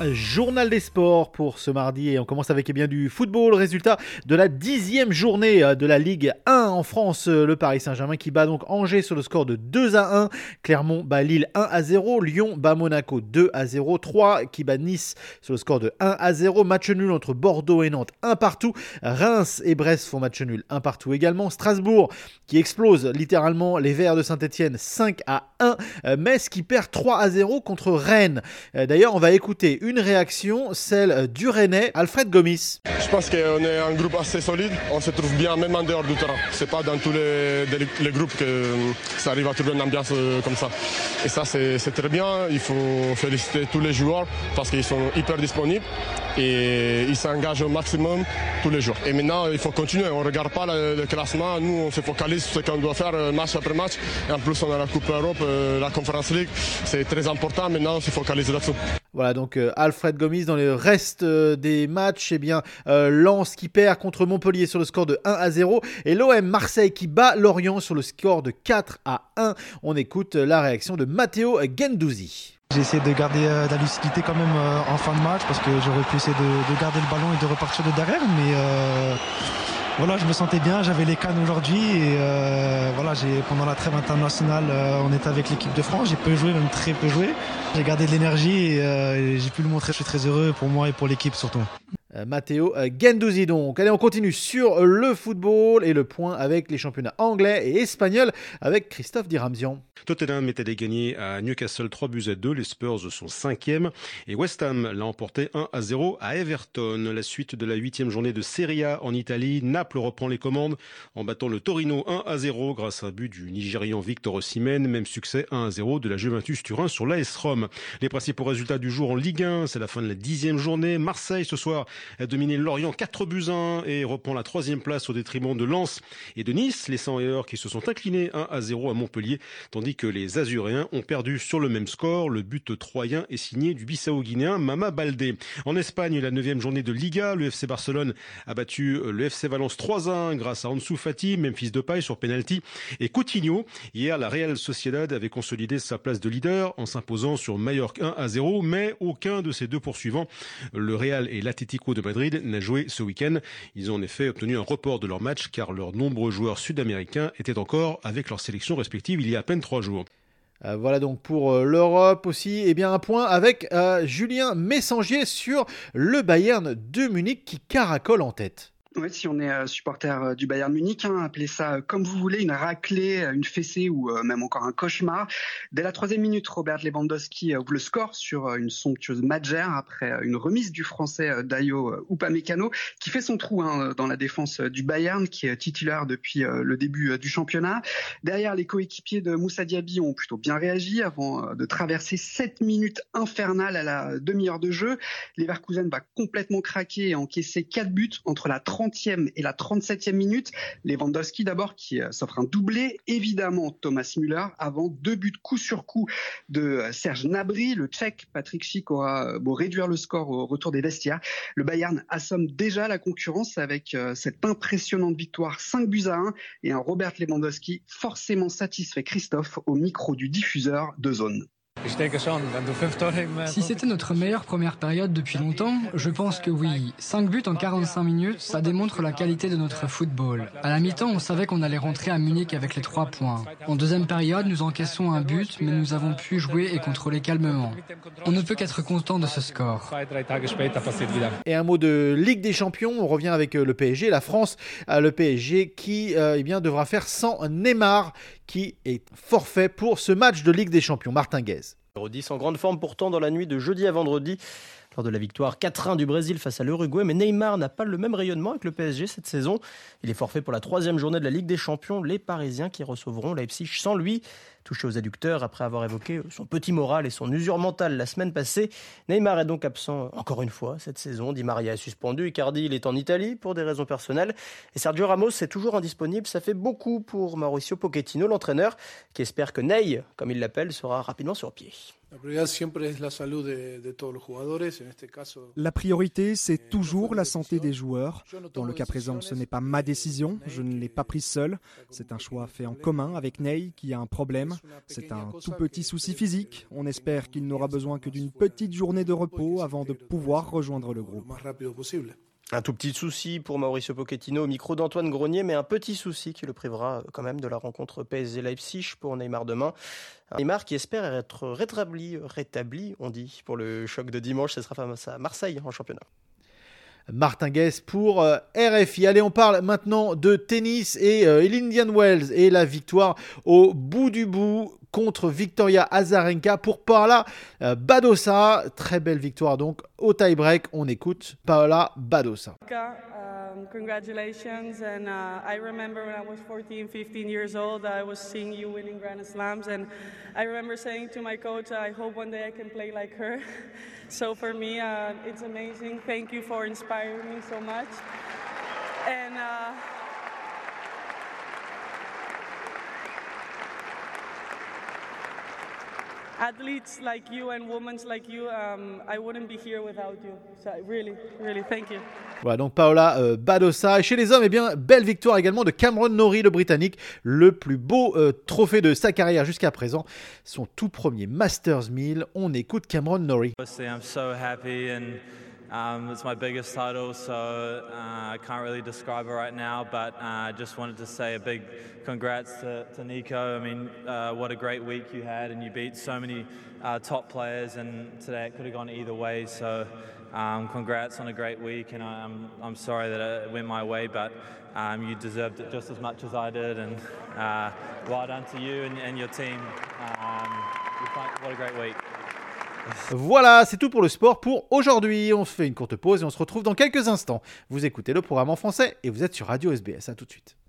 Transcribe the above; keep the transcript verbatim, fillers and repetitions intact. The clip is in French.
Journal des sports pour ce mardi et on commence avec eh bien, du football. Résultat de la dixième journée de la Ligue un en France. Le Paris Saint-Germain qui bat donc Angers sur le score de deux à un. Clermont bat Lille un à zéro. Lyon bat Monaco deux à zéro. Troyes qui bat Nice sur le score de un à zéro. Match nul entre Bordeaux et Nantes un partout. Reims et Brest font match nul un partout également. Strasbourg qui explose littéralement les Verts de Saint-Etienne cinq à un. Metz qui perd trois à zéro contre Rennes. D'ailleurs, on va écouter une réaction, celle du Rennais, Alfred Gomis. Je pense qu'on est un groupe assez solide, on se trouve bien même en dehors du terrain. C'est pas dans tous les, les groupes que ça arrive à trouver une ambiance comme ça. Et ça c'est, c'est très bien, il faut féliciter tous les joueurs parce qu'ils sont hyper disponibles et ils s'engagent au maximum tous les jours. Et maintenant il faut continuer, on ne regarde pas le, le classement, nous on se focalise sur ce qu'on doit faire match après match. Et en plus on a la Coupe Europe, la Conference League, c'est très important, maintenant on se focalise là-dessus. Voilà donc euh, Alfred Gomis. Dans le reste euh, des matchs, eh bien euh, Lens qui perd contre Montpellier sur le score de un à zéro et l'O M Marseille qui bat Lorient sur le score de quatre à un. On écoute euh, la réaction de Matteo Guendouzi. J'ai essayé de garder euh, de la lucidité quand même euh, en fin de match parce que j'aurais pu essayer de, de garder le ballon et de repartir de derrière, mais euh, voilà, je me sentais bien, j'avais les cannes aujourd'hui et euh, voilà, j'ai, pendant la trêve internationale, euh, on était avec l'équipe de France, j'ai peu joué, même très peu joué. J'ai gardé de l'énergie et, euh, et j'ai pu le montrer, je suis très heureux pour moi et pour l'équipe surtout. Euh, Matteo Guendouzi donc. Allez, on continue sur le football et le point avec les championnats anglais et espagnols avec Christophe Diramzian. Tottenham est allé gagner à Newcastle trois buts à deux, les Spurs sont cinquième et West Ham l'a emporté un à zéro à Everton. La suite de la huitième journée de Serie A en Italie, Naples reprend les commandes en battant le Torino un à zéro grâce à un but du Nigérian Victor Osimhen, même succès un à zéro de la Juventus Turin sur l'A S Rome. Les principaux résultats du jour en Ligue un, c'est la fin de la dixième journée. Marseille ce soir a dominé Lorient quatre buts à un et reprend la troisième place au détriment de Lens et de Nice, les cent et or qui se sont inclinés un à zéro à Montpellier, tandis que les Azuréens ont perdu sur le même score. Le but troyen est signé du Bissau-Guinéen Mama Baldé. En Espagne, la neuvième journée de Liga, le F C Barcelone a battu le F C Valence trois à un grâce à Ansu Fati, Memphis Depay sur penalty et Coutinho. Hier, la Real Sociedad avait consolidé sa place de leader en s'imposant sur Mallorca un à zéro, mais aucun de ses deux poursuivants, le Real et l'Atlético de Madrid, n'a joué ce week-end. Ils ont en effet obtenu un report de leur match car leurs nombreux joueurs sud-américains étaient encore avec leurs sélections respectives il y a à peine trois jours. Euh, voilà donc pour euh, l'Europe aussi. Eh bien un point avec euh, Julien Messangier sur le Bayern de Munich qui caracole en tête. Ouais, si on est euh, supporter euh, du Bayern Munich, hein, appelez ça euh, comme vous voulez, une raclée, une fessée ou euh, même encore un cauchemar. Dès la troisième minute, Robert Lewandowski euh, ouvre le score sur euh, une somptueuse Madjer après euh, une remise du français euh, Dayo euh, Upamecano qui fait son trou hein, dans la défense euh, du Bayern, qui est titulaire depuis euh, le début euh, du championnat. Derrière, les coéquipiers de Moussa Diaby ont plutôt bien réagi avant euh, de traverser sept minutes infernales à la demi-heure de jeu. Leverkusen va complètement craquer et encaisser quatre buts entre la trentième et la trente-septième minute. Lewandowski d'abord qui euh, s'offre un doublé, évidemment Thomas Müller avant deux buts coup sur coup de euh, Serge Gnabry. Le Tchèque Patrick Schick aura euh, beau réduire le score au retour des vestiaires. Le Bayern assomme déjà la concurrence avec euh, cette impressionnante victoire cinq buts à un et un Robert Lewandowski forcément satisfait, Christophe, au micro du diffuseur de Zone. Si c'était notre meilleure première période depuis longtemps, je pense que oui. cinq buts en quarante-cinq minutes, ça démontre la qualité de notre football. À la mi-temps, on savait qu'on allait rentrer à Munich avec les trois points. En deuxième période, nous encaissons un but, mais nous avons pu jouer et contrôler calmement. On ne peut qu'être content de ce score. Et un mot de Ligue des Champions, on revient avec le P S G, la France, le P S G qui euh, eh bien, devra faire sans Neymar, qui est forfait pour ce match de Ligue des Champions. Martin Guez. dix en grande forme pourtant dans la nuit de jeudi à vendredi lors de la victoire quatre à un du Brésil face à l'Uruguay. Mais Neymar n'a pas le même rayonnement avec le P S G cette saison. Il est forfait pour la troisième journée de la Ligue des Champions. Les Parisiens qui recevront Leipzig sans lui. Touché aux adducteurs après avoir évoqué son petit moral et son usure mentale la semaine passée. Neymar est donc absent encore une fois cette saison. Di Maria est suspendu. Icardi, il est en Italie pour des raisons personnelles. Et Sergio Ramos est toujours indisponible. Ça fait beaucoup pour Mauricio Pochettino, l'entraîneur, qui espère que Ney, comme il l'appelle, sera rapidement sur pied. La priorité, c'est toujours la santé des joueurs. Dans le cas présent, ce n'est pas ma décision, je ne l'ai pas prise seule. C'est un choix fait en commun avec Ney qui a un problème. C'est un tout petit souci physique. On espère qu'il n'aura besoin que d'une petite journée de repos avant de pouvoir rejoindre le groupe. Un tout petit souci pour Mauricio Pochettino au micro d'Antoine Grenier, mais un petit souci qui le privera quand même de la rencontre P S G Leipzig pour Neymar demain. Neymar qui espère être rétabli, rétabli, on dit, pour le choc de dimanche. Ce sera face à Marseille en championnat. Martin Guess pour euh, R F I. Allez, on parle maintenant de tennis et euh, l'Indian Wells et la victoire au bout du bout contre Victoria Azarenka pour Paola euh, Badosa. Très belle victoire donc au tie-break. On écoute Paola Badosa. Um, congratulations, and uh, I remember when I was fourteen, fifteen years old, I was seeing you winning Grand Slams, and I remember saying to my coach, I hope one day I can play like her. So for me, uh, it's amazing. Thank you for inspiring me so much. And uh, athletes like you and women like you, um, I wouldn't be here without you. So really, really, thank you. Voilà, donc Paola euh, Badosa. Et chez les hommes, eh bien, belle victoire également de Cameron Norrie, le Britannique. Le plus beau euh, trophée de sa carrière jusqu'à présent. Son tout premier Masters mille. On écoute Cameron Norrie. I'm so happy and um, it's my biggest title, so uh, I can't really describe it right now, but I uh, just wanted to say a big congrats to, to Nico. I mean, uh, what a great week you had, and you beat so many uh, top players, and today it could have gone either way, so um, congrats on a great week, and I'm, I'm sorry that it went my way, but um, you deserved it just as much as I did, and uh, well done to you and, and your team. Um, what a great week. Voilà, c'est tout pour le sport pour aujourd'hui. On fait une courte pause et on se retrouve dans quelques instants. Vous écoutez le programme en français et vous êtes sur Radio S B S. À tout de suite.